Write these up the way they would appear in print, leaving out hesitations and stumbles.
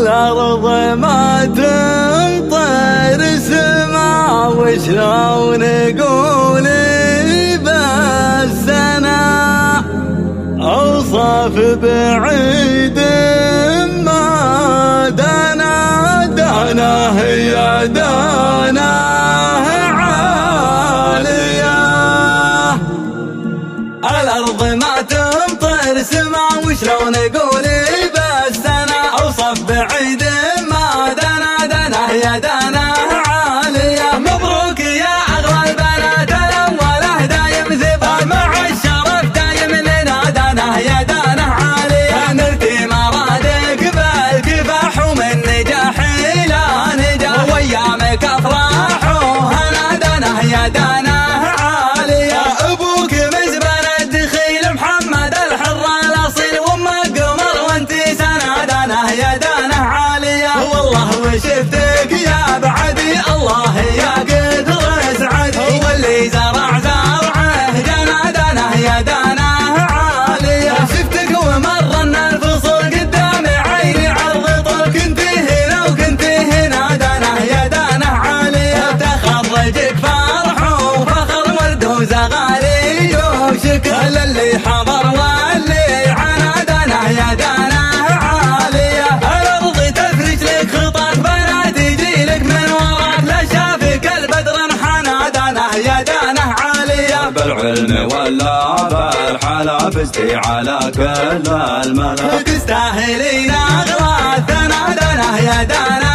الأرض ما تمطر سما وشلون نقول بس أنا أوصف بعيد ما دنا هي دنا عالية. الأرض ما تمطر سما وشلون نقول بس أنا أوصف بعيد ما دنا هي دنا عالية. مبروك يا أغلى البنات الأولى دايم ذبح مع الشرف دايم لنا دنا هي دنا عالية. نلتي مرادك بالكفاح ومن نجاح إلى نجاح وأيامك أفراح وهنا دنا هي دنا عالية. أبوك مزبن الدخيل محمد الحر الأصيل وأمك قمر وأنتي سنة دنا هي دنا عالية. والله وشفتك يا بعدي الله يا قدر اسعد واللي زرع زرعه جنى دنا هي دنا عالية. شفتك ومرنا الفصول قدام عيني عرض طول كنت هنا وكنت هنا دنا هي دنا عالية. تخرجك فرح وفخر ورد وزغالي وشكر للي حضر واللي عنا دنا هي دنا عالية. الأرض تفرج لك خطاك بنات يجي لك من وراك لا شافك البدر انحنى دنا هي دنا عالية. بالعلم ولا بالحلا فزتي على كل الملا تستاهلين أغلى الثنا دنا هي دنا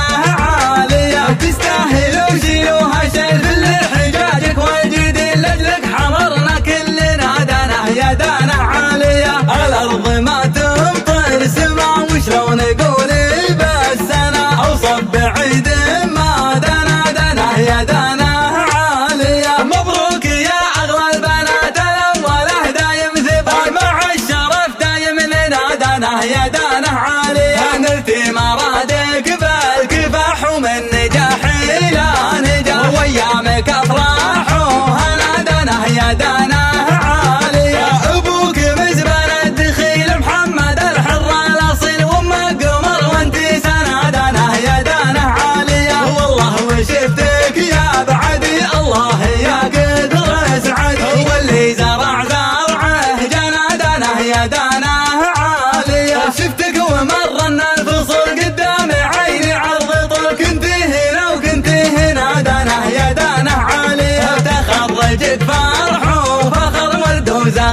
عالية. تستاهل وشيلوها شيل في حجاجك والجديد لأجلك حضرنا كلنا دنا هي دنا عالية. الأرض ما تمطر سما وشلون نقول بس أنا أوصف بعيد ما دنا هي دنا عالية. مبروك يا أغلى البنات الأولى دايم ذبح مع الشرف دايم لنا دنا هي دنا عالية. نلتي مرادك بالكفاح ومن نجاح إلى نجاح وأيامك أفراح وهنا دنا هي دنا عالية. أبوك مزبن الدخيل محمد الحر الأصيل وأمك قمر وأنتي سنة دنا هي دنا عالية. والله وشفتك يا بعدي الله يا قدر اسعد واللي زرع زرعه جنى دنا هي دنا عالية. شفتك ومرنا الفصول قدام عيني عرض طول كنت هنا وكنت هنا دنا هي دنا عالية. تخرجك فرح وفخر ورد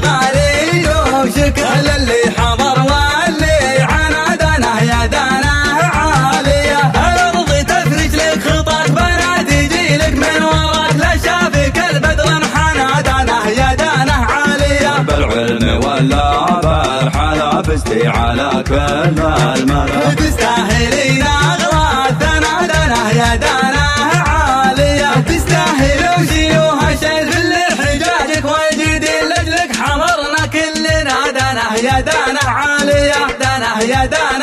وزغالي وشكر للي حضر واللي عنا دنا هي دنا عالية. الأرض تفرج لك خطاك بنات يجي لك من وراك لا شافك البدر انحنى دنا هي دنا عالية. بالعلم ولا بالحلا فزتي على كل الملا تستاهلين أغلى الثنا دنا هي دنا عالية. تستاهل وشيلوها شيل في حجاجك والجديد لأجلك حضرنا كلنا دنا هي دنا عالية. دنا هي دنا